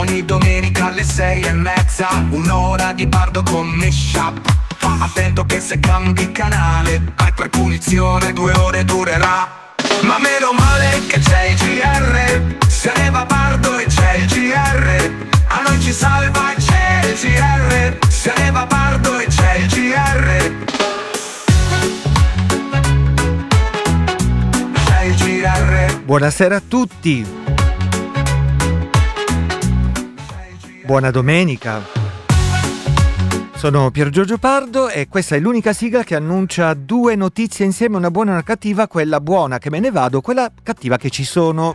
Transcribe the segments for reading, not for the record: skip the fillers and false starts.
Ogni domenica alle 6:30, un'ora di Pardo con Meshup. Fa attento che se cambi canale, hai per punizione 2 ore durerà. Ma meno male che c'è il GR, se ne va Pardo e c'è il GR. A noi ci salva e c'è il GR, se ne va Pardo e c'è il GR. C'è il GR. Buonasera a tutti. Buona domenica. Sono Pier Giorgio Pardo e questa è l'unica sigla che annuncia 2 notizie insieme, una buona e una cattiva, quella buona che me ne vado, quella cattiva che ci sono.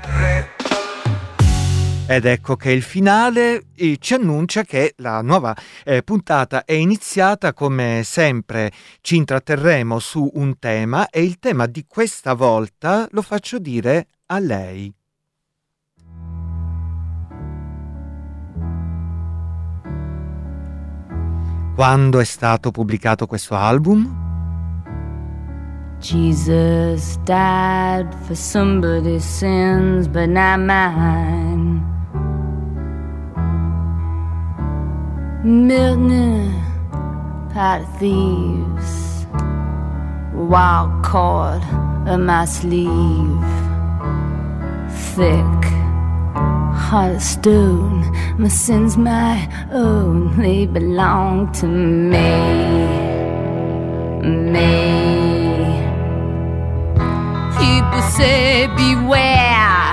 Ed ecco che il finale ci annuncia che la nuova puntata è iniziata. Come sempre ci intratterremo su un tema e il tema di questa volta lo faccio dire a lei. Quando è stato pubblicato questo album? Jesus died for somebody's sins, but not mine. Milton, pot of thieves, wild cord of my sleeve, thick heart of stone, my sins my own, they belong to me, me. People say beware,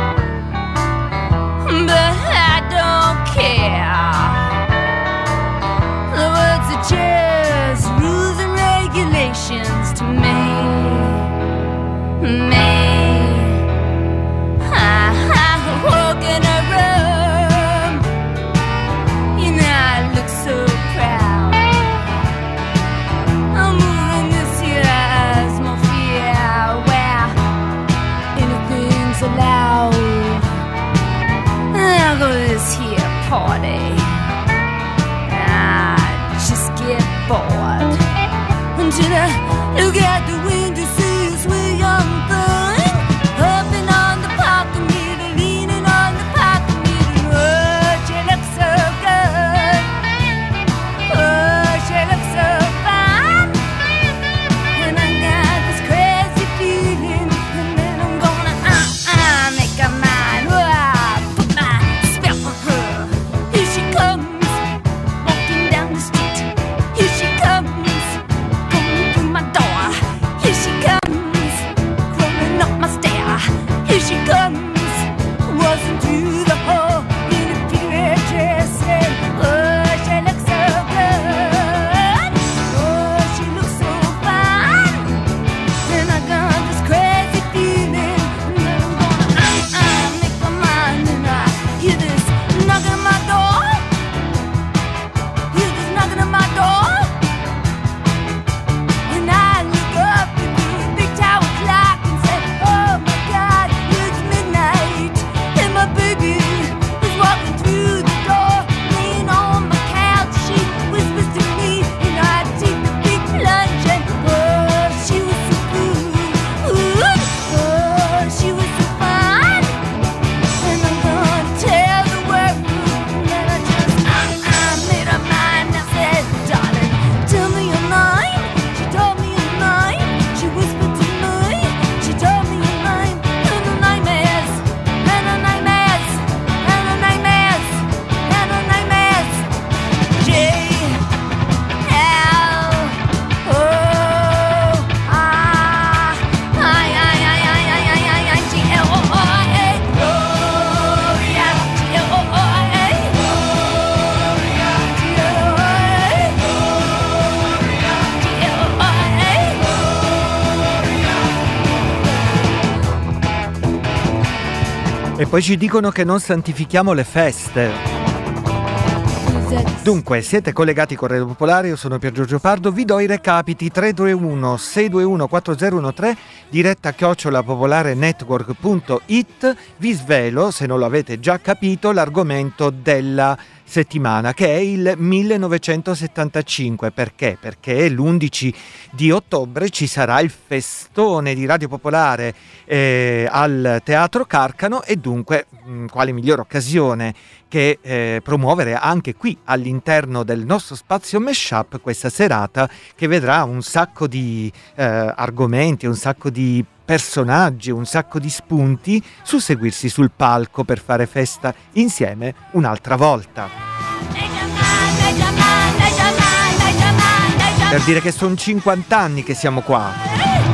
but I don't care. The words are just rules and regulations to me, me. Walk in a room, you know I look so proud. I'm moving this here atmosphere where anything's allowed. I'll go to this here party, I just get bored until I look at the window, see a sweet young thing hopping on the parking meter. E poi ci dicono che non santifichiamo le feste. Dunque, siete collegati con Radio Popolare, io sono Pier Giorgio Pardo, vi do i recapiti: 321 621 4013, diretta @popolarenetwork.it. Vi svelo, se non lo avete già capito, l'argomento della settimana, che è il 1975. Perché? Perché l'11 di ottobre ci sarà il festone di Radio Popolare al Teatro Carcano, e dunque quale migliore occasione che promuovere anche qui all'interno del nostro spazio Mashup questa serata, che vedrà un sacco di argomenti, un sacco di personaggi, un sacco di spunti susseguirsi sul palco per fare festa insieme un'altra volta. Per dire che sono 50 anni che siamo qua.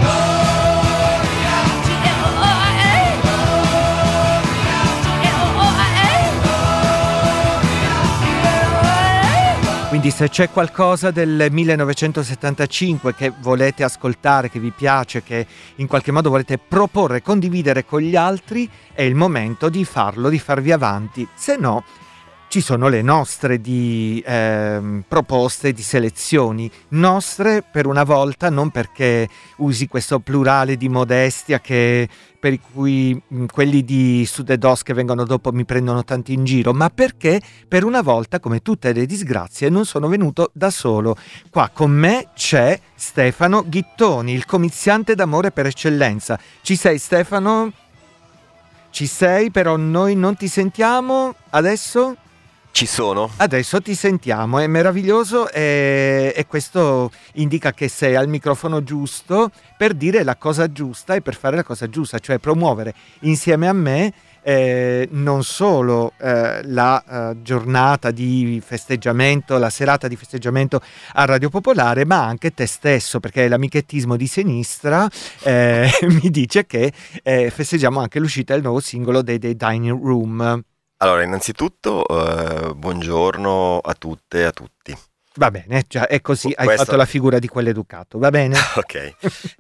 Quindi se c'è qualcosa del 1975 che volete ascoltare, che vi piace, che in qualche modo volete proporre, condividere con gli altri, è il momento di farlo, di farvi avanti. Se no, ci sono le nostre di proposte, di selezioni. Nostre per una volta, non perché usi questo plurale di modestia per cui quelli di Sud ed Os che vengono dopo mi prendono tanto in giro, ma perché per una volta, come tutte le disgrazie, non sono venuto da solo. Qua con me c'è Stefano Ghittoni, il comiziante d'amore per eccellenza. Ci sei, Stefano? Ci sei, però noi non ti sentiamo adesso? Ci sono. Adesso ti sentiamo, è meraviglioso, e questo indica che sei al microfono giusto per dire la cosa giusta e per fare la cosa giusta, cioè promuovere insieme a me non solo la giornata di festeggiamento, la serata di festeggiamento a Radio Popolare, ma anche te stesso, perché l'amichettismo di sinistra mi dice che festeggiamo anche l'uscita del nuovo singolo dei Dining Room. Allora, innanzitutto, buongiorno a tutte e a tutti. Va bene, già è così, hai Questo... fatto la figura di quell'educato, va bene? Ok.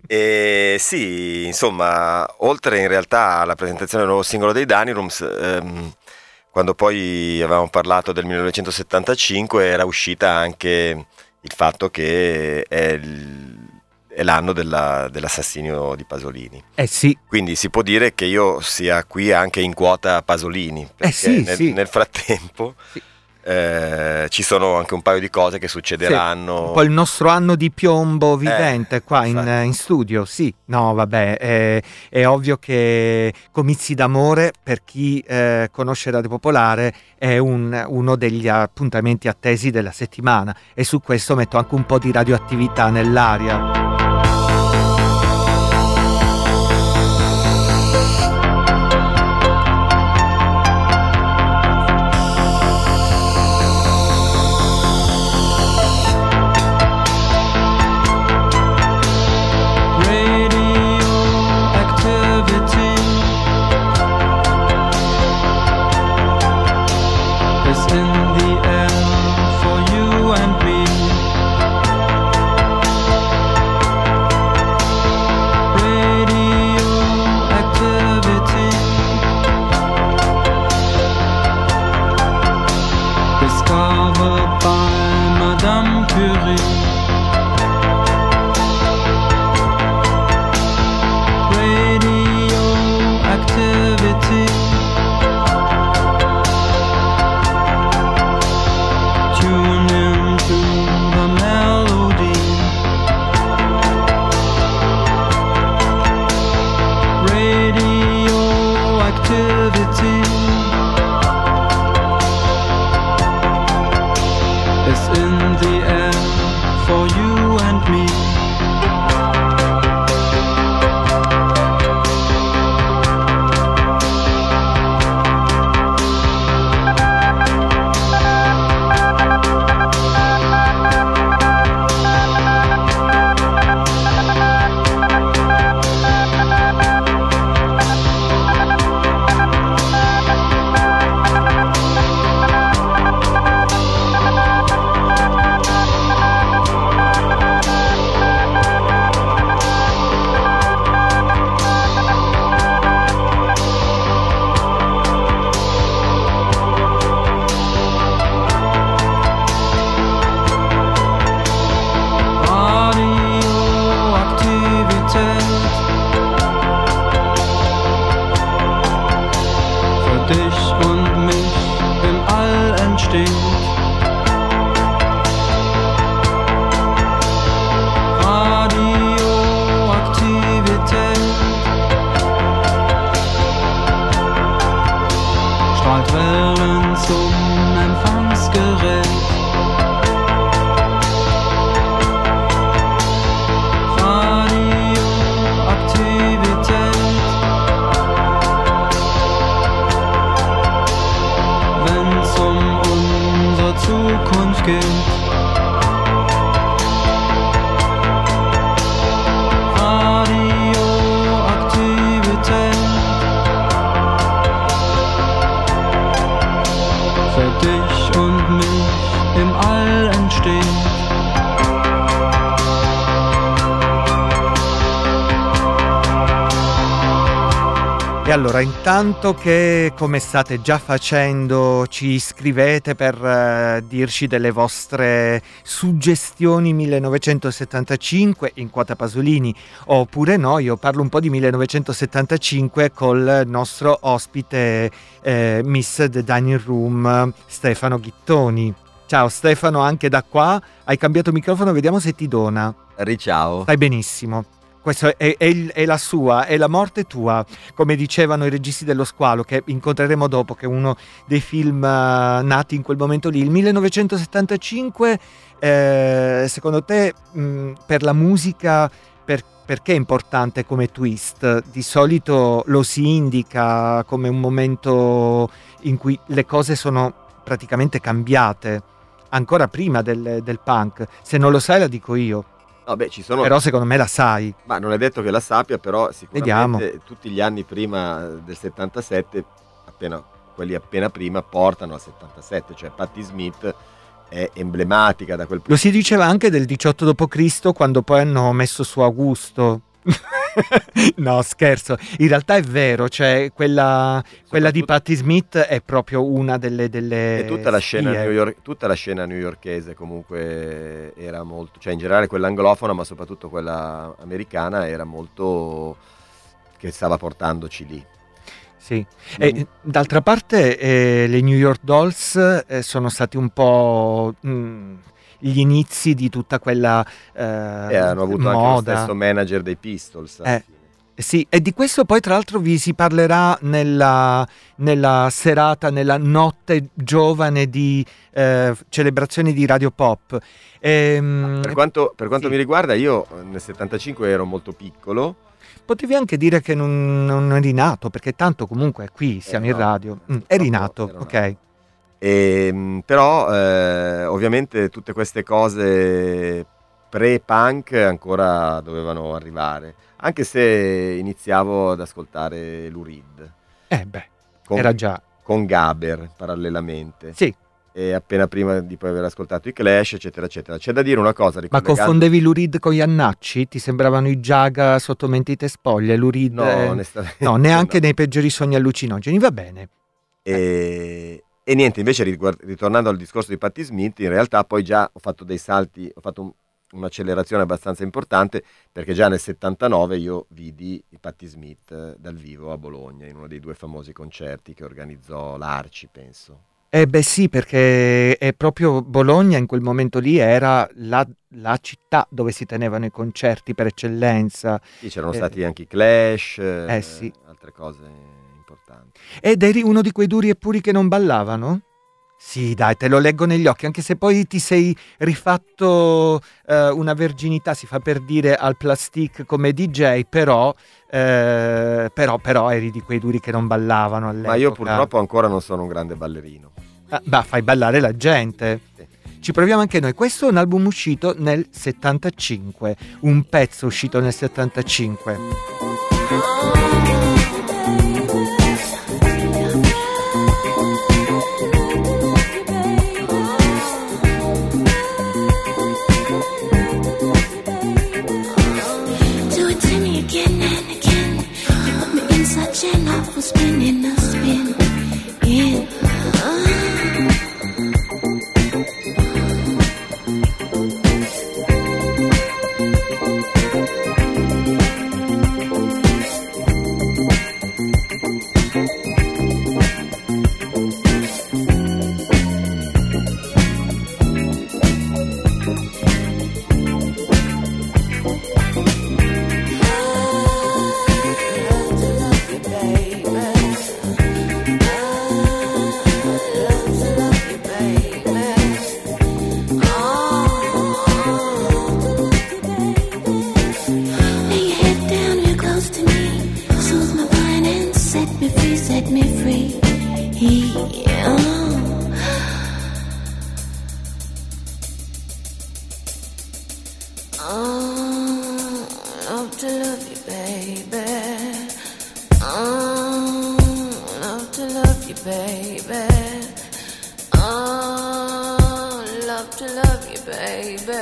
Sì, insomma, oltre in realtà alla presentazione del nuovo singolo dei Dining Rooms, quando poi avevamo parlato del 1975 era uscita anche il fatto che è l'anno dell'assassinio di Pasolini. Sì. Quindi si può dire che io sia qui anche in quota Pasolini, perché nel frattempo sì. Ci sono anche un paio di cose che succederanno. Sì, un po' il nostro anno di piombo vivente qua in studio, sì. No, vabbè, è ovvio che Comizi d'amore, per chi conosce Radio Popolare, è uno degli appuntamenti attesi della settimana, e su questo metto anche un po' di radioattività nell'aria. strahlt Wellen zum Empfangsgerät. Radioaktivität. Wenn's um unsere Zukunft geht. Dich und mich im All entsteht. E allora, intanto che, come state già facendo, ci scrivete per dirci delle vostre suggestioni 1975 in quota Pasolini oppure no, io parlo un po' di 1975 col nostro ospite Miss The Dining Room Stefano Ghittoni. Ciao Stefano, anche da qua hai cambiato microfono, vediamo se ti dona. Riciao. Stai benissimo. Questo è la sua, è la morte tua, come dicevano i registi dello squalo, che incontreremo dopo, che è uno dei film nati in quel momento lì. Il 1975, secondo te, per la musica, perché è importante come twist? Di solito lo si indica come un momento in cui le cose sono praticamente cambiate, ancora prima del punk. Se non lo sai la dico io. No, beh, ci sono... Però secondo me la sai. Ma non è detto che la sappia, però sicuramente Vediamo. Tutti gli anni prima del 77, quelli appena prima, portano al 77, cioè Patti Smith è emblematica da quel punto. Lo si diceva anche del 18 d.C. quando poi hanno messo su Augusto. No, scherzo, in realtà è vero, cioè quella di Patti Smith è proprio una delle e tutta la scena newyorkese comunque era molto, cioè in generale quella anglofona, ma soprattutto quella americana era molto, che stava portandoci lì. Sì, e d'altra parte le New York Dolls sono stati un po' gli inizi di tutta quella hanno avuto moda. anche lo stesso manager dei Pistols. Sì, e di questo poi tra l'altro vi si parlerà nella serata, nella notte giovane di celebrazioni di Radio Pop. Per quanto sì. mi riguarda, io nel 75 ero molto piccolo. Potevi anche dire che non eri nato, perché tanto comunque qui siamo in radio. Eri nato, ok. Però ovviamente tutte queste cose pre-punk ancora dovevano arrivare, anche se iniziavo ad ascoltare Lou Reed. Era già. Con Gaber parallelamente. Sì. E appena prima di poi aver ascoltato i Clash, eccetera, eccetera. C'è da dire una cosa. Ma confondevi Lou Reed con gli Annacci? Ti sembravano i Giaga sotto mentite spoglie? Lou Reed? No, onestamente. No, neanche nei peggiori sogni allucinogeni, va bene. E niente, invece ritornando al discorso di Patti Smith, in realtà poi già ho fatto dei salti, ho fatto un'accelerazione abbastanza importante, perché già nel 79 io vidi i Patti Smith dal vivo a Bologna, in uno dei 2 famosi concerti che organizzò l'Arci, penso. Sì, perché è proprio Bologna in quel momento lì era la città dove si tenevano i concerti per eccellenza. Sì, c'erano stati anche i Clash, sì. altre cose importanti. Ed eri uno di quei duri e puri che non ballavano? Sì, dai, te lo leggo negli occhi, anche se poi ti sei rifatto una verginità, si fa per dire, al Plastic come DJ, però eri di quei duri che non ballavano all'epoca. Ma io purtroppo ancora non sono un grande ballerino. Fai ballare la gente. Sì. Ci proviamo anche noi. Questo è un album uscito nel 75, un pezzo uscito nel 75. Spinning a spin in me free, set me free. Love to love you, baby. Love to love you, baby. Love to love you, baby.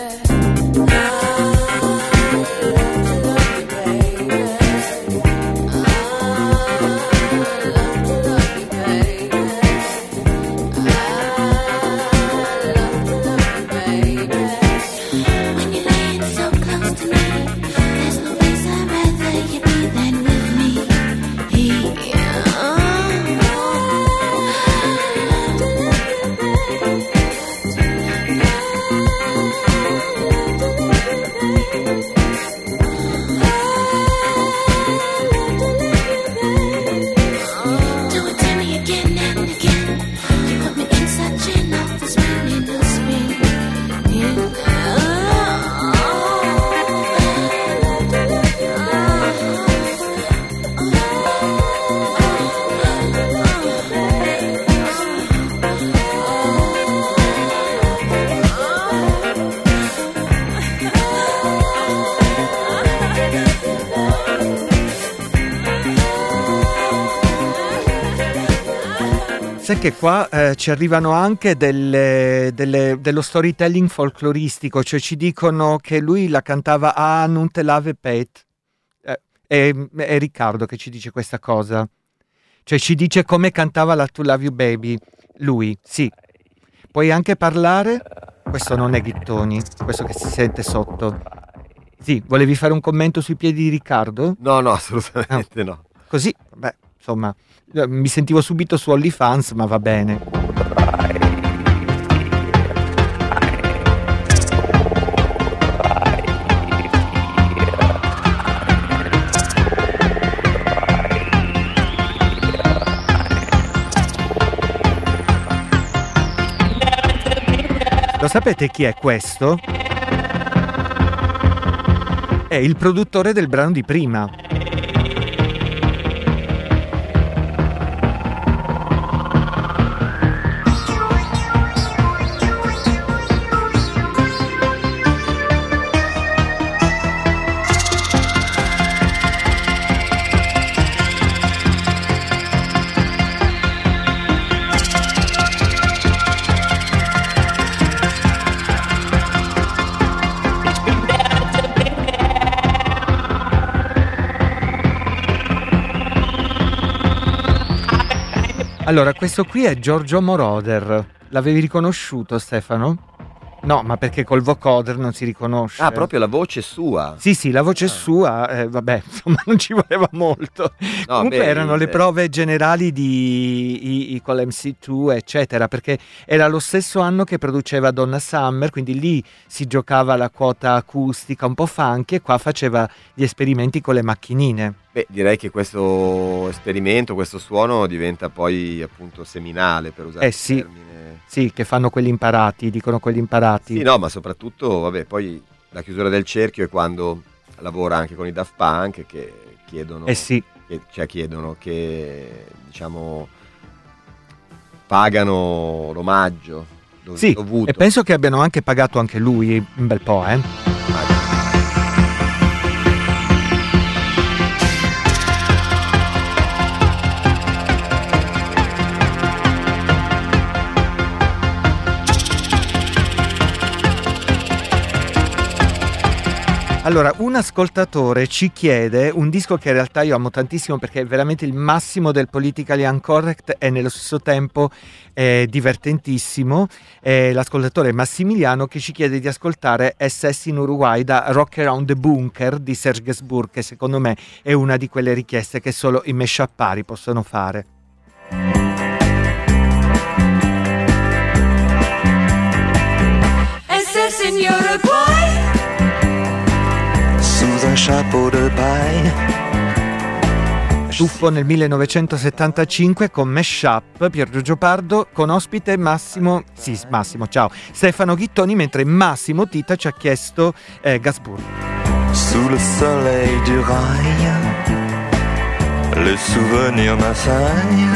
Sai che qua ci arrivano anche dello storytelling folcloristico, cioè ci dicono che lui la cantava "Ah, non te lave pet". È Riccardo che ci dice questa cosa. Cioè ci dice come cantava la "To Love You Baby". Lui, sì. Puoi anche parlare? Questo non è Ghittoni, questo che si sente sotto. Sì, volevi fare un commento sui piedi di Riccardo? No, assolutamente no. Così, beh, insomma, mi sentivo subito su OnlyFans, ma va bene. Lo sapete chi è questo? È il produttore del brano di prima. Allora, questo qui è Giorgio Moroder. L'avevi riconosciuto, Stefano? No, ma perché col vocoder non si riconosce. Ah, proprio la voce sua? Sì, la voce sua, vabbè, insomma, non ci voleva molto. No, comunque erano le prove generali di con l'MC2, eccetera, perché era lo stesso anno che produceva Donna Summer, quindi lì si giocava la quota acustica un po' funky e qua faceva gli esperimenti con le macchinine. Beh, direi che questo esperimento, questo suono diventa poi appunto seminale, per usare il termine. Sì, che fanno quelli imparati, dicono quelli imparati. Sì, no, ma soprattutto, vabbè, poi la chiusura del cerchio è quando lavora anche con i Daft Punk che chiedono, chiedono che, diciamo, pagano l'omaggio dovuto. E penso che abbiano anche pagato anche lui un bel po', Allora, un ascoltatore ci chiede un disco che in realtà io amo tantissimo perché è veramente il massimo del politically incorrect e nello stesso tempo è divertentissimo. L'ascoltatore Massimiliano che ci chiede di ascoltare SS in Uruguay da Rock Around the Bunker di Serge Gainsbourg, che secondo me è una di quelle richieste che solo i meshappari possono fare. SS in Uruguay, sous un chapeau de paille. Tuffo nel 1975 con Mashup, Pier Giorgio Pardo, con ospite Massimo, ciao, Stefano Ghittoni, mentre Massimo Tita ci ha chiesto Gainsbourg. Sous le soleil du rail, le souvenir m'assaille.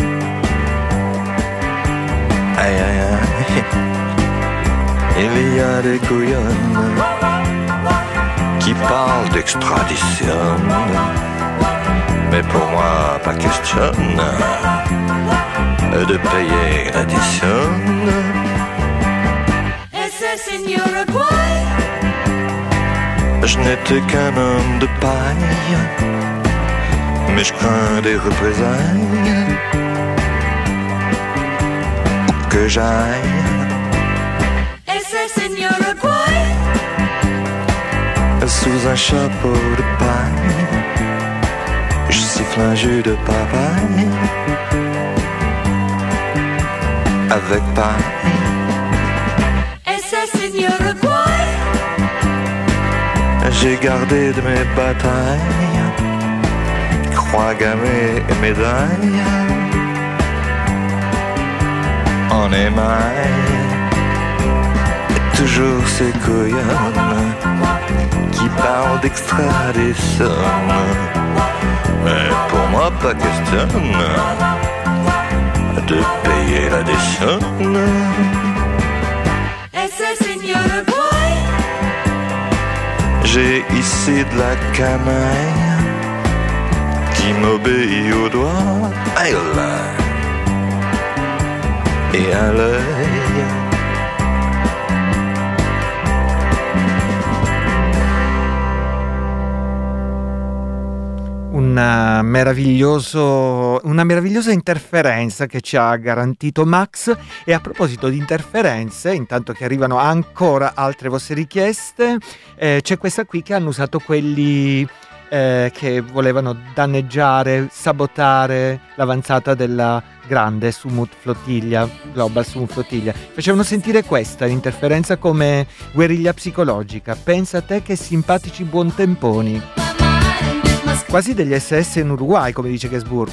Aïe aïe aïe, il y a des couillonnes qui parlent d'extradition, mais pour moi pas question de payer l'addition. SS in Uruguay. Je n'étais qu'un homme de paille, mais je crains des représailles. Où que j'aille, SS in Uruguay. sous un chapeau de paille, je siffle un jus de papaye avec paille. SS in Uruguay. J'ai gardé de mes batailles croix gammées et médailles en émail. Et toujours ces couillonnes qui parlent d'extradition, mais pour moi pas question de payer l'addition. SS in Uruguay. J'ai ici de la canaille qui m'obéit au doigt, à là et à l'œil. Una meravigliosa interferenza che ci ha garantito Max. E a proposito di interferenze, intanto che arrivano ancora altre vostre richieste, c'è questa qui che hanno usato quelli che volevano danneggiare, sabotare l'avanzata della grande Sumut Flottiglia, Global Sumut Flottiglia. Facevano sentire questa interferenza come guerriglia psicologica. Pensa a te che simpatici buontemponi. Quasi degli SS in Uruguay, come dice Gainsbourg.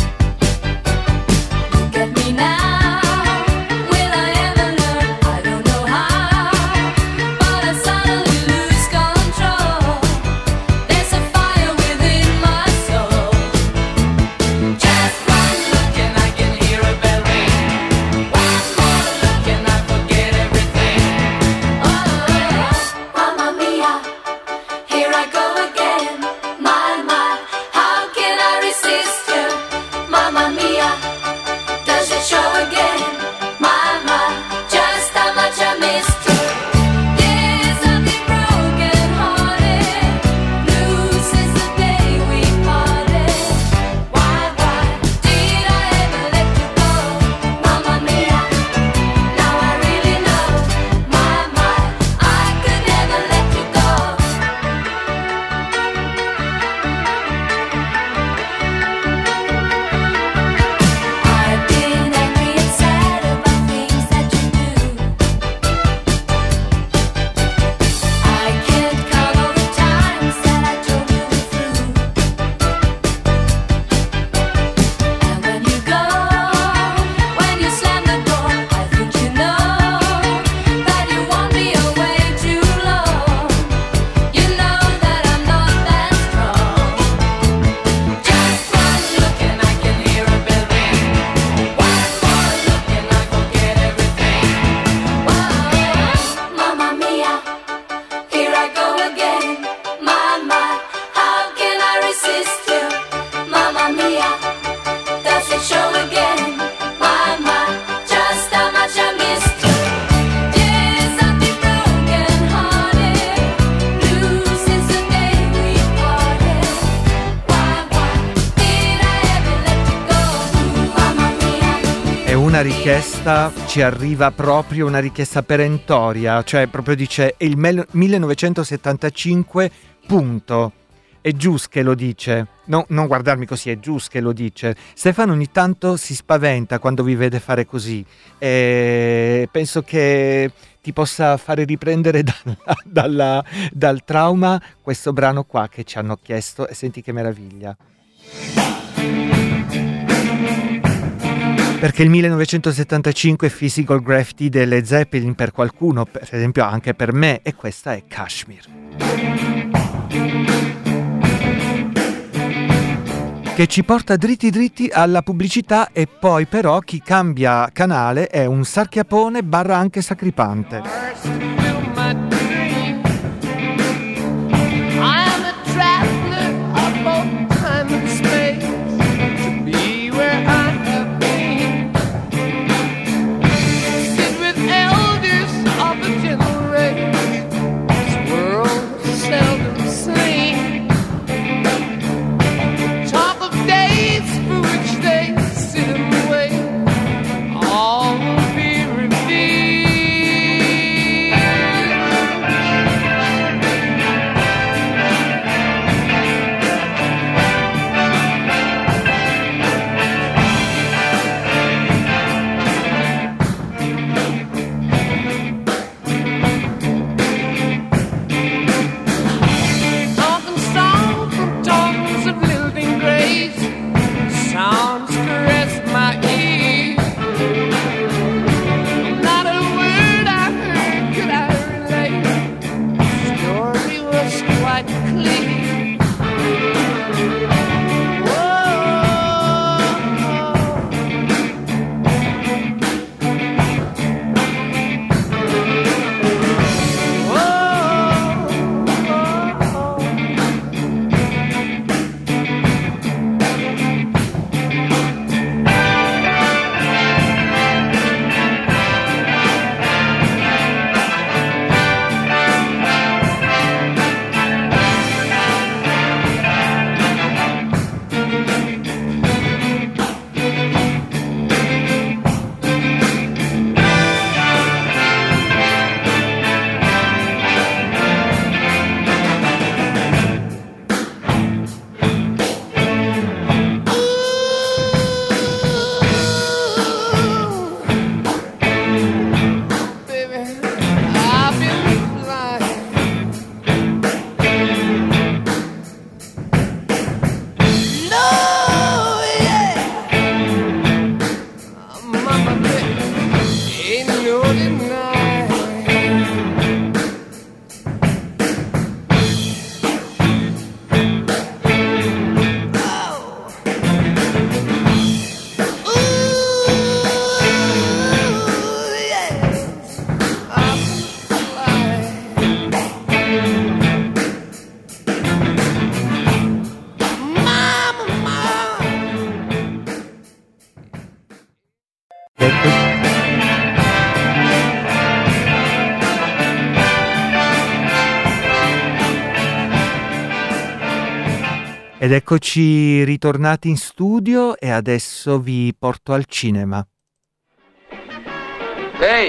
Una richiesta ci arriva, proprio una richiesta perentoria, cioè proprio dice è il 1975 punto. È Gius che lo dice, no, non guardarmi così, è Gius che lo dice. Stefano ogni tanto si spaventa quando vi vede fare così e penso che ti possa fare riprendere dal trauma questo brano qua che ci hanno chiesto, e senti che meraviglia. Perché il 1975 è Physical Graffiti delle Zeppelin per qualcuno, per esempio anche per me, e questa è Kashmir. che ci porta dritti dritti alla pubblicità, e poi però chi cambia canale è un sarchiapone barra anche sacripante. Ed eccoci ritornati in studio e adesso vi porto al cinema. Ehi!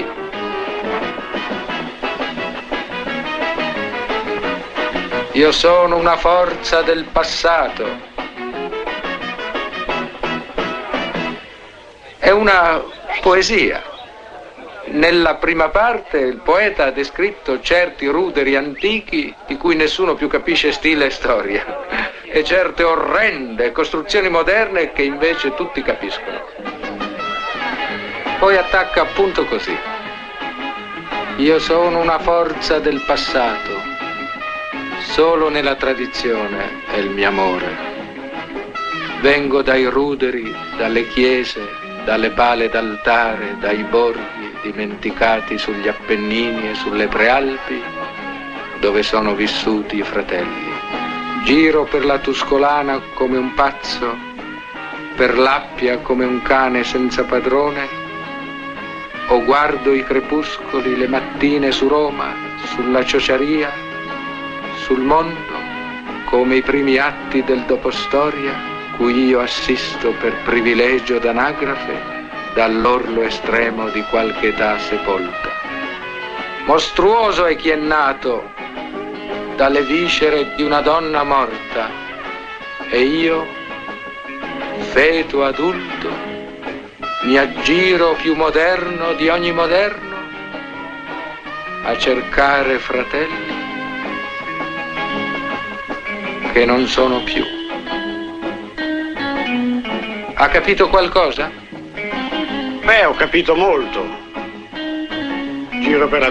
Io sono una forza del passato. È una poesia. Nella prima parte il poeta ha descritto certi ruderi antichi di cui nessuno più capisce stile e storia, e certe orrende costruzioni moderne che invece tutti capiscono. Poi attacca appunto così. Io sono una forza del passato, solo nella tradizione è il mio amore. Vengo dai ruderi, dalle chiese, dalle pale d'altare, dai borghi dimenticati sugli Appennini e sulle Prealpi, dove sono vissuti i fratelli. Giro per la Tuscolana come un pazzo, per l'Appia come un cane senza padrone, o guardo i crepuscoli le mattine su Roma, sulla Ciociaria, sul mondo, come i primi atti del dopostoria, cui io assisto per privilegio d'anagrafe dall'orlo estremo di qualche età sepolta. Mostruoso è chi è nato dalle viscere di una donna morta, e io, feto adulto, mi aggiro più moderno di ogni moderno a cercare fratelli che non sono più. Ha capito qualcosa? Beh, ho capito molto. Giro per la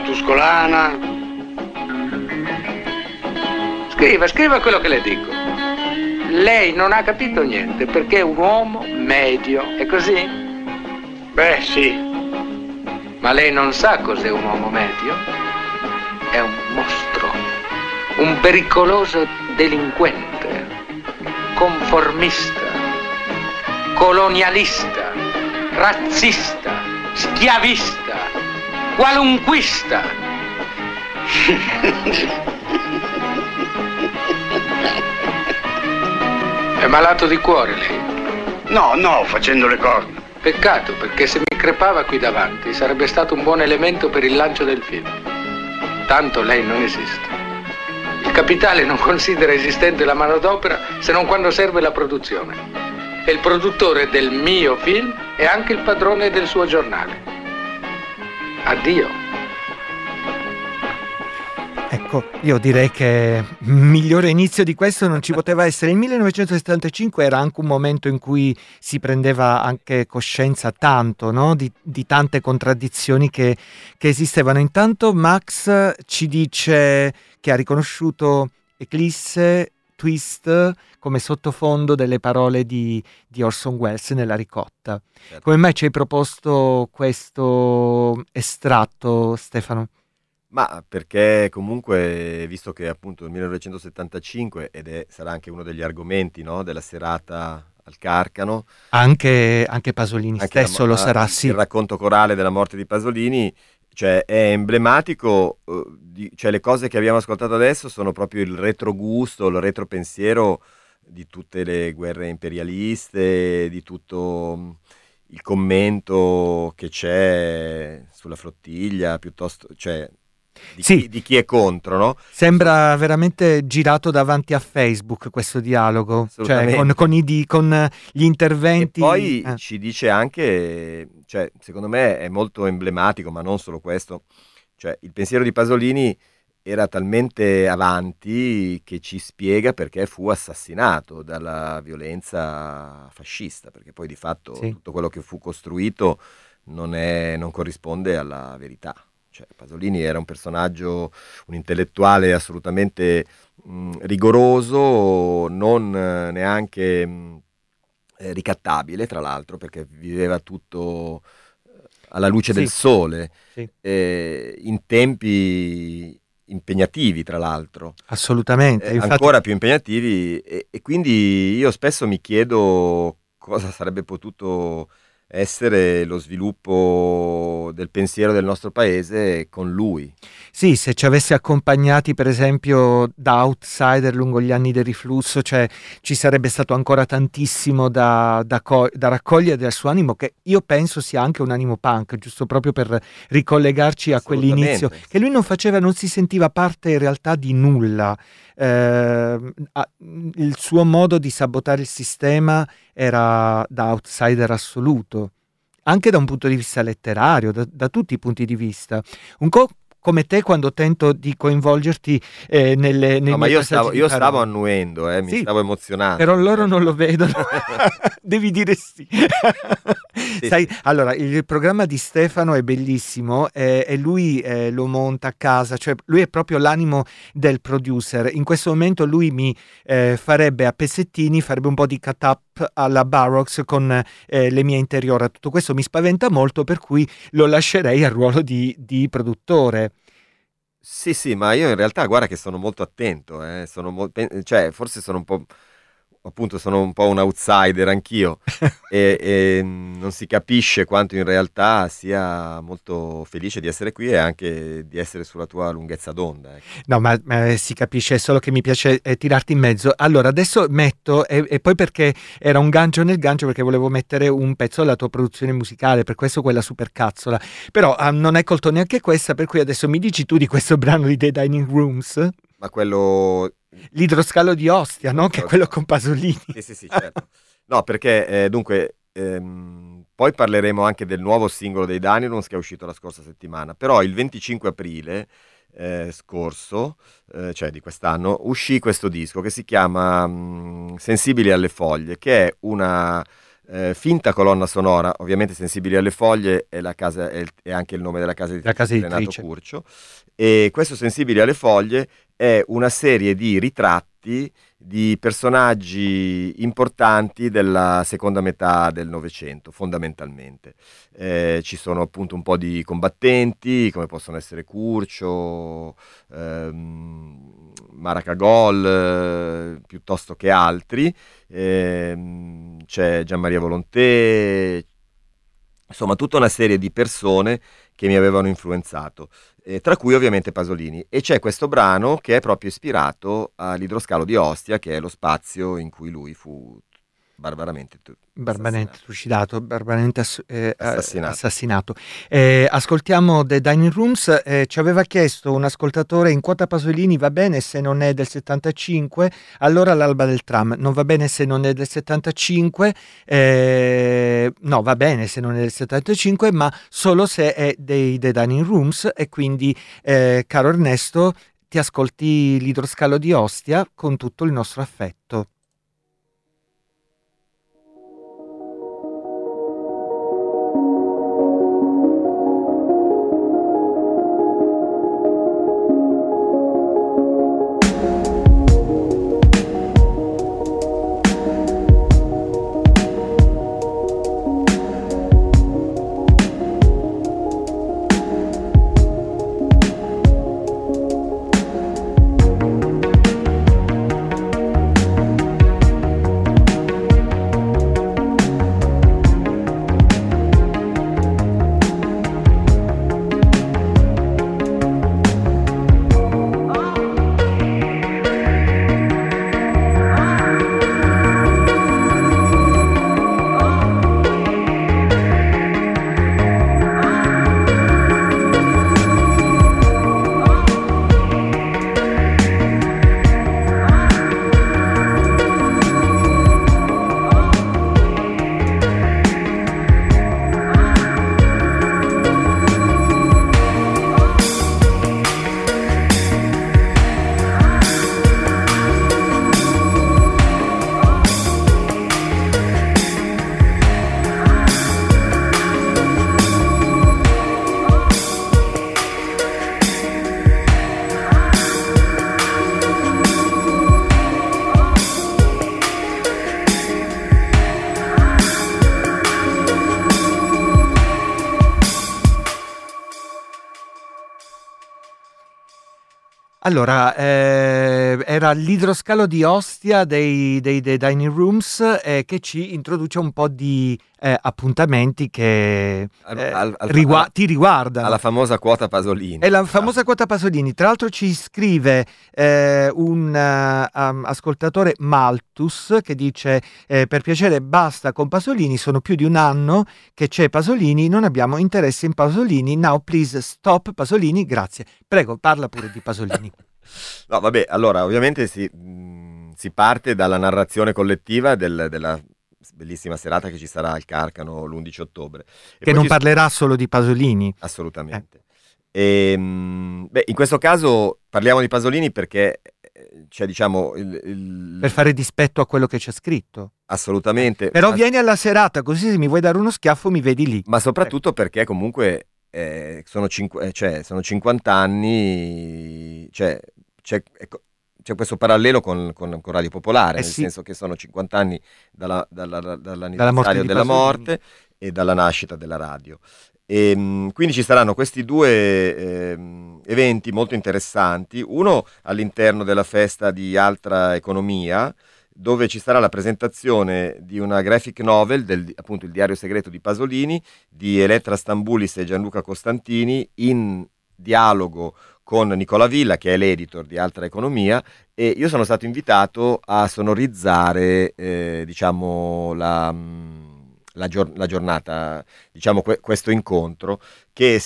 Tuscolana. Scriva quello che le dico. lei non ha capito niente perché è un uomo medio, è così? Beh, sì. Ma lei non sa cos'è un uomo medio? È un mostro, un pericoloso delinquente, conformista, colonialista, razzista, schiavista, qualunquista. È malato di cuore lei? No, facendo le corna. Peccato, perché se mi crepava qui davanti sarebbe stato un buon elemento per il lancio del film. Tanto lei non esiste. Il capitale non considera esistente la manodopera se non quando serve la produzione. E il produttore del mio film è anche il padrone del suo giornale. Addio. Ecco, io direi che migliore inizio di questo non ci poteva essere. Il 1975 era anche un momento in cui si prendeva anche coscienza tanto, no? Di tante contraddizioni che esistevano. Intanto Max ci dice che ha riconosciuto Eclisse, Twist come sottofondo delle parole di Orson Welles nella ricotta. Certo. Come mai ci hai proposto questo estratto, Stefano? Ma perché comunque, visto che appunto il 1975 sarà anche uno degli argomenti, no, della serata al Carcano, Anche Pasolini anche stesso lo sarà, sì. il racconto corale della morte di Pasolini, cioè è emblematico, cioè le cose che abbiamo ascoltato adesso sono proprio il retrogusto, il retropensiero di tutte le guerre imperialiste, di tutto il commento che c'è sulla flottiglia, piuttosto, cioè Sì. di chi è contro, no? Sembra veramente girato davanti a Facebook questo dialogo, cioè Assolutamente. con gli interventi. E poi ci dice anche, cioè, secondo me è molto emblematico, ma non solo questo, cioè il pensiero di Pasolini era talmente avanti che ci spiega perché fu assassinato dalla violenza fascista, perché poi di fatto Sì. tutto quello che fu costruito non corrisponde alla verità. Cioè, Pasolini era un personaggio, un intellettuale assolutamente rigoroso, non neanche ricattabile, tra l'altro, perché viveva tutto alla luce Sì. del sole, Sì. in tempi impegnativi, tra l'altro. Assolutamente, infatti. Ancora più impegnativi, e quindi io spesso mi chiedo cosa sarebbe potuto essere lo sviluppo del pensiero del nostro paese con lui. Sì, se ci avesse accompagnati per esempio da outsider lungo gli anni del riflusso, cioè ci sarebbe stato ancora tantissimo da raccogliere del suo animo, che io penso sia anche un animo punk, giusto proprio per ricollegarci a quell'inizio, che lui non si sentiva parte in realtà di nulla. Il suo modo di sabotare il sistema era da outsider assoluto, anche da un punto di vista letterario, da tutti i punti di vista. Un po' come te quando tento di coinvolgerti nei No, ma miei io passaggi di stavo parola. annuendo, mi Sì, stavo emozionando. però loro non lo vedono. Devi dire sì. Sì, Sai, sì. allora, il programma di Stefano è bellissimo e lui lo monta a casa, cioè lui è proprio l'animo del producer. In questo momento lui mi farebbe a pezzettini, farebbe un po' di cut-up alla Barrocks con le mie interiora. Tutto questo mi spaventa molto, per cui lo lascerei al ruolo di produttore. Sì, ma io in realtà guarda che sono molto attento, cioè forse sono un po' un outsider anch'io e non si capisce quanto in realtà sia molto felice di essere qui e anche di essere sulla tua lunghezza d'onda. Ecco. No, ma si capisce, è solo che mi piace tirarti in mezzo. Allora, adesso metto, e poi perché era un gancio nel gancio, perché volevo mettere un pezzo della tua produzione musicale, per questo quella supercazzola. Però non hai colto neanche questa, per cui adesso mi dici tu di questo brano di The Dining Rooms? Ma quello... L'idroscalo di Ostia, no? Che è quello con Pasolini. Sì, certo. No, perché dunque... poi parleremo anche del nuovo singolo dei Danirons che è uscito la scorsa settimana, però il 25 aprile scorso, cioè di quest'anno, uscì questo disco che si chiama Sensibili alle foglie, che è una finta colonna sonora. Ovviamente Sensibili alle foglie è anche il nome della casa editrice di Renato Curcio, e questo Sensibili alle foglie è una serie di ritratti di personaggi importanti della seconda metà del Novecento, fondamentalmente. Ci sono appunto un po' di combattenti, come possono essere Curcio, Maracagol, piuttosto che altri. C'è Gianmaria Volonté, insomma tutta una serie di persone che mi avevano influenzato, tra cui ovviamente Pasolini, e c'è questo brano che è proprio ispirato all'idroscalo di Ostia, che è lo spazio in cui lui fu barbaramente trucidato, barbaramente assassinato. Ascoltiamo The Dining Rooms. Ci aveva chiesto un ascoltatore: in quota Pasolini va bene se non è del 75, allora L'alba del tram non va bene se non è del 75, no, va bene se non è del 75, ma solo se è dei The Dining Rooms, e quindi caro Ernesto, ti ascolti l'idroscalo di Ostia con tutto il nostro affetto. Allora, era l'idroscalo di Ostia dei Dining Rooms, che ci introduce un po' di appuntamenti che ti riguardano. Alla famosa quota Pasolini. È la famosa quota Pasolini. Tra l'altro ci scrive un ascoltatore, Malthus, che dice per piacere basta con Pasolini, sono più di un anno che c'è Pasolini, non abbiamo interesse in Pasolini, now please stop Pasolini, grazie. Prego, parla pure di Pasolini. No, vabbè, allora ovviamente si parte dalla narrazione collettiva della bellissima serata che ci sarà al Carcano l'11 ottobre. Che non parlerà solo di Pasolini. Assolutamente. In questo caso parliamo di Pasolini perché cioè, diciamo, per fare dispetto a quello che c'è scritto. Assolutamente. Però vieni alla serata, così se mi vuoi dare uno schiaffo mi vedi lì. Ma soprattutto perché comunque sono 50 anni, c'è questo parallelo con Radio Popolare, nel senso che sono 50 anni dall'anniversario della morte e dalla nascita della radio. E quindi ci saranno questi due eventi molto interessanti, uno all'interno della festa di Altra Economia, dove ci sarà la presentazione di una graphic novel, appunto il diario segreto di Pasolini, di Elettra Stamboulis e Gianluca Costantini, in dialogo con Nicola Villa, che è l'editor di Altra Economia, e io sono stato invitato a sonorizzare diciamo la giornata, diciamo questo incontro che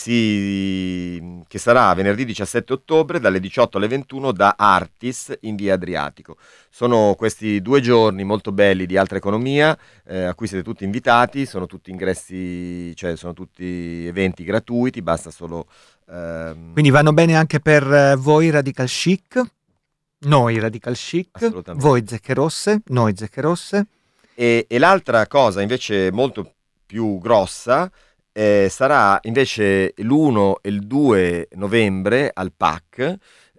sarà venerdì 17 ottobre dalle 18 alle 21 da Artis in via Adriatico. Sono questi 2 giorni molto belli di Altra Economia, a cui siete tutti invitati, sono tutti ingressi, cioè sono tutti eventi gratuiti, basta solo quindi vanno bene anche per voi Radical Chic, noi Radical Chic, voi Zecche Rosse, noi Zecche Rosse. E l'altra cosa invece molto più grossa sarà invece l'1 e il 2 novembre al PAC,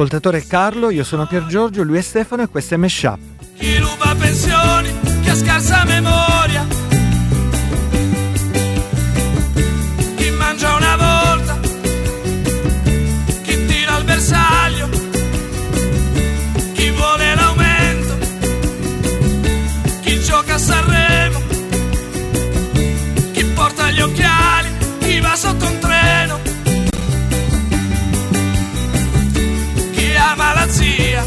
L'ascoltatore Carlo, io sono Pier Giorgio, lui è Stefano e questo è Meshup. Chi ruba pensioni, chi ha scarsa memoria, chi mangia una volta, chi tira al bersaglio, chi vuole l'aumento, chi gioca a Sanremo, chi porta gli occhiali, chi va sotto un treno, chi ama la zia,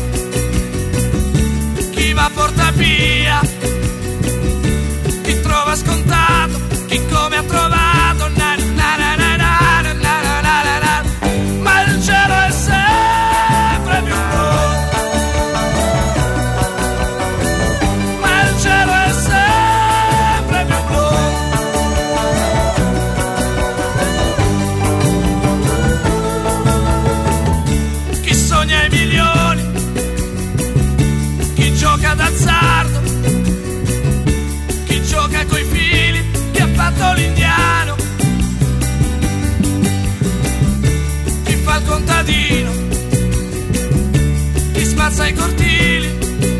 chi va a porta via, chi trova scontato, chi come ha trovato, na, na, na, na, na, na, na, na, na, na. Ma il cielo è sempre più blu, ma il cielo è sempre più blu. Chi sogna i milioni, chi gioca d'azzardo, chi gioca coi fili, chi ha fatto l'indiano, chi fa il contadino, chi spazza i cortili,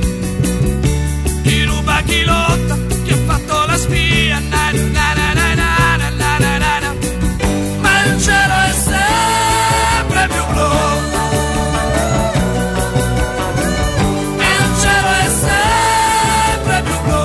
chi ruba, chi lotta, chi ha fatto la spia, na, na, na, na, na, na, na, na, na, na. Ma il cielo è sempre più blu, il cielo è sempre più blu.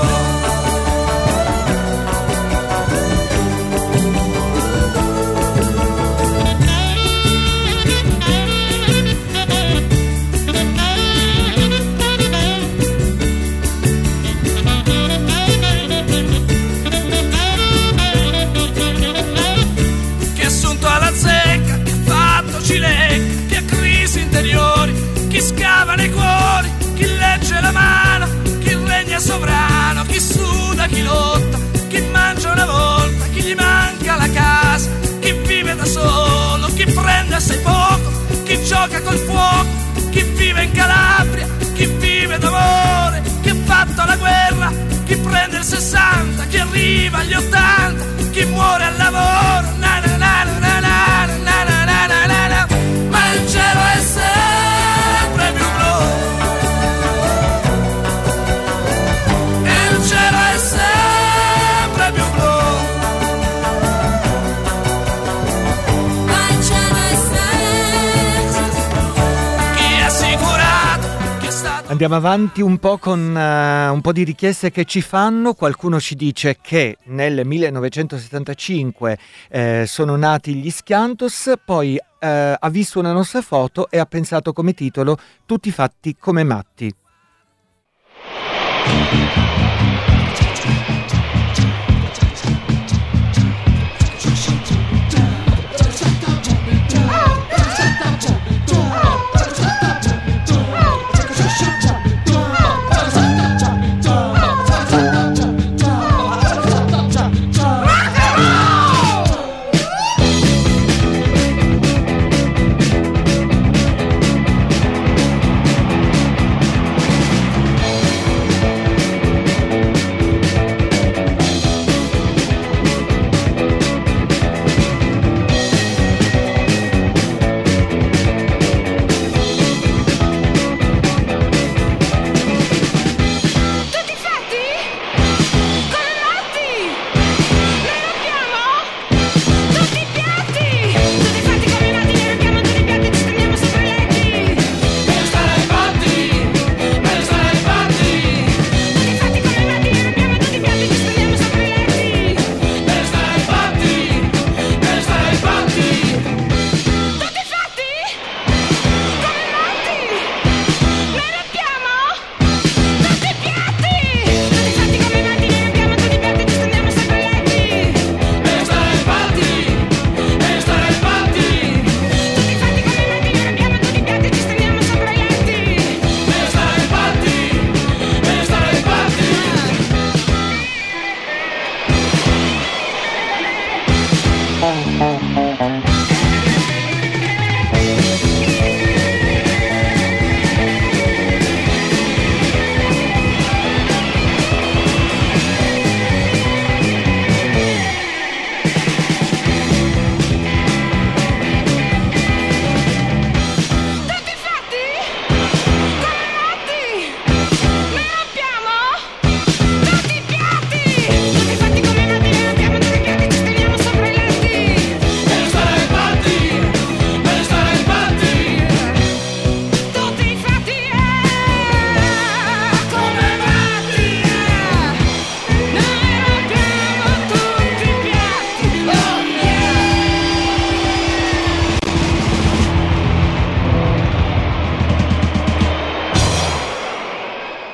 Chi è assunto alla zecca, chi ha fatto cilecca, chi ha crisi interiori, chi scava nei cuori, chi legge la mano, chi regna sovrano, chi suda, chi lotta, chi mangia una volta, chi gli manca la casa, chi vive da solo, chi prende assai poco, chi gioca col fuoco, chi vive in Calabria, chi vive d'amore, chi ha fatto la guerra, chi prende il 60, chi arriva agli 80, chi muore al lavoro, na na na na na na na na na na na na. Ma il cielo è sempre più blu, il cielo è sempre più blu, ma il cielo è sempre più blu. Chi è assicurato, chi è stato... Andiamo avanti un po' con un po' di richieste che ci fanno. Qualcuno ci dice che nel 1975 sono nati gli Schiantos, poi ha visto una nostra foto e ha pensato come titolo Tutti fatti come matti.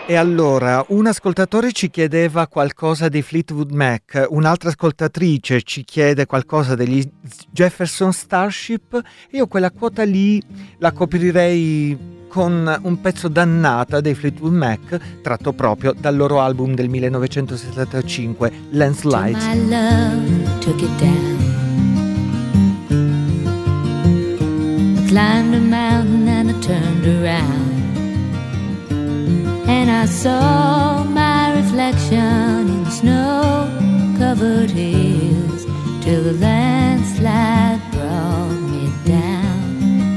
E allora, un ascoltatore ci chiedeva qualcosa dei Fleetwood Mac, un'altra ascoltatrice ci chiede qualcosa degli Jefferson Starship. Io quella quota lì la coprirei con un pezzo Dannata dei Fleetwood Mac, tratto proprio dal loro album del 1975, Landslide. My love took it down. I climbed a mountain and I turned around. And I saw my reflection in snow-covered hills till the landslide brought me down.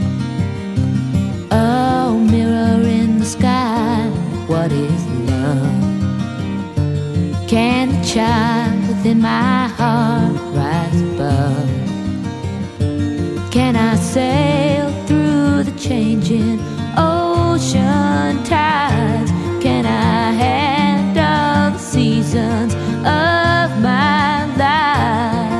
Oh, mirror in the sky, what is love? Can the child within my heart rise above? Can I sail through the changing ocean tides? Can I handle the seasons of my life?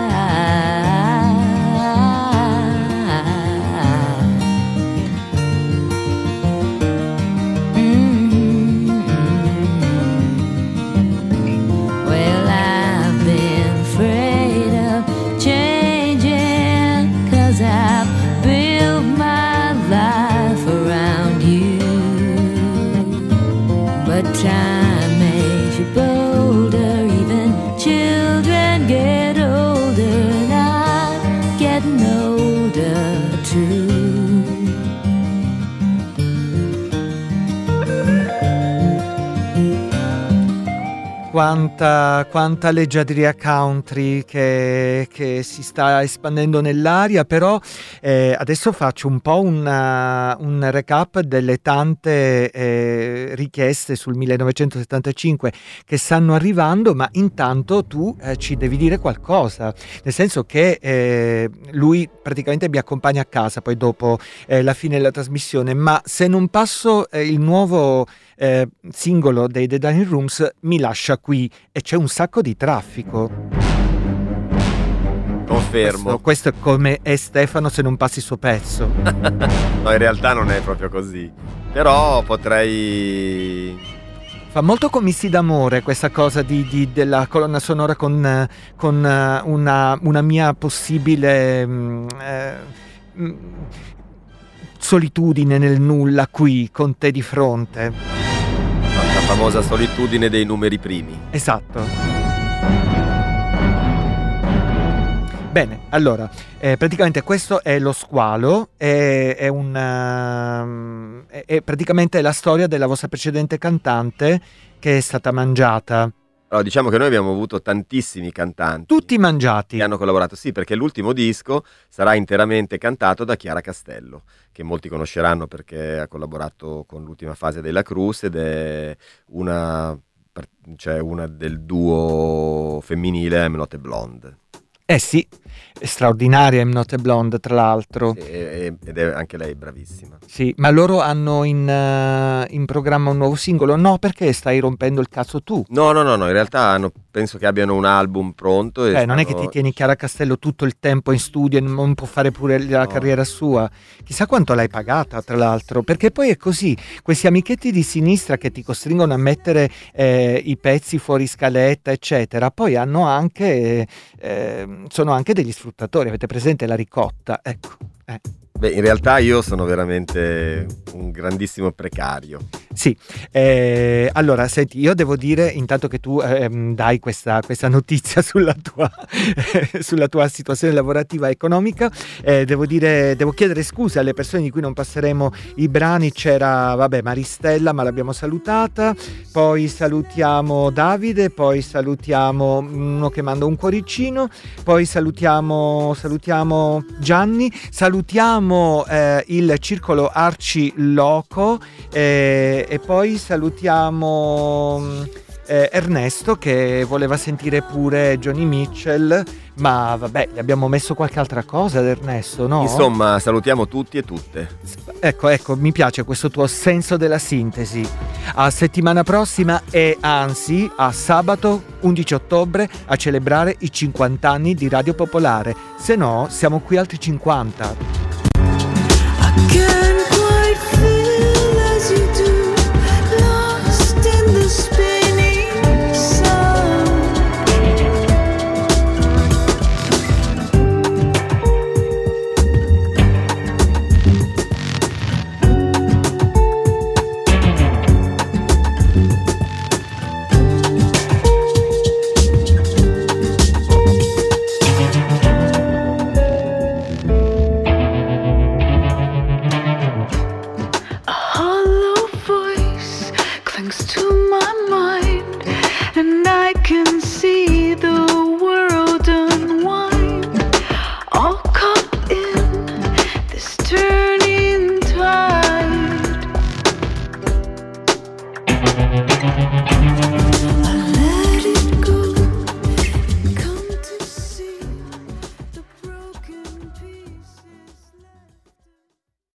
Well, I've been afraid of changing, 'cause I've built my life around you. But time makes you bolder, even children get older, and I'm getting older too. Quanta leggiadria country che si sta espandendo nell'aria, però adesso faccio un po' un recap delle tante richieste sul 1975 che stanno arrivando, ma intanto tu ci devi dire qualcosa, nel senso che lui praticamente mi accompagna a casa poi dopo la fine della trasmissione, ma se non passo il nuovo singolo dei The Dining Rooms mi lascia qui e c'è un sacco di traffico. Confermo. Questo è come è Stefano se non passi il suo pezzo. No, in realtà non è proprio così, però potrei... Fa molto commessi d'amore questa cosa della colonna sonora con una mia possibile solitudine nel nulla qui con te di fronte. La famosa solitudine dei numeri primi. Esatto. Bene, allora, praticamente questo è Lo Squalo, è praticamente la storia della vostra precedente cantante che è stata mangiata. Allora, diciamo che noi abbiamo avuto tantissimi cantanti. Tutti mangiati. Che hanno collaborato, sì, perché l'ultimo disco sarà interamente cantato da Chiara Castello, che molti conosceranno perché ha collaborato con l'ultima fase della Cruz ed è una del duo femminile I'm Not a Blonde. Eh sì, è straordinaria I'm Not a Blonde, tra l'altro. Sì, ed è anche lei bravissima. Sì, ma loro hanno in programma un nuovo singolo? No, perché stai rompendo il cazzo tu? No, in realtà penso che abbiano un album pronto. E non è che ti tieni Chiara Castello tutto il tempo in studio e non può fare pure la carriera sua. Chissà quanto l'hai pagata, tra l'altro, perché poi è così, questi amichetti di sinistra che ti costringono a mettere i pezzi fuori scaletta, eccetera, poi hanno anche sono anche degli sfruttatori. Avete presente la ricotta? Ecco. Beh, in realtà io sono veramente un grandissimo precario. Sì, allora senti, io devo dire, intanto che tu dai questa notizia sulla tua situazione lavorativa e economica, devo chiedere scuse alle persone di cui non passeremo i brani. C'era Maristella, ma l'abbiamo salutata, poi salutiamo Davide, poi salutiamo uno che manda un cuoricino, poi salutiamo Gianni, salutiamo il circolo Arci Loco e poi salutiamo Ernesto che voleva sentire pure Johnny Mitchell, ma vabbè, gli abbiamo messo qualche altra cosa ad Ernesto, no? Insomma, salutiamo tutti e tutte. Ecco, mi piace questo tuo senso della sintesi. A settimana prossima e anzi a sabato 11 ottobre a celebrare i 50 anni di Radio Popolare, se no siamo qui altri 50. Can't quite feel as you do, lost in Thank you.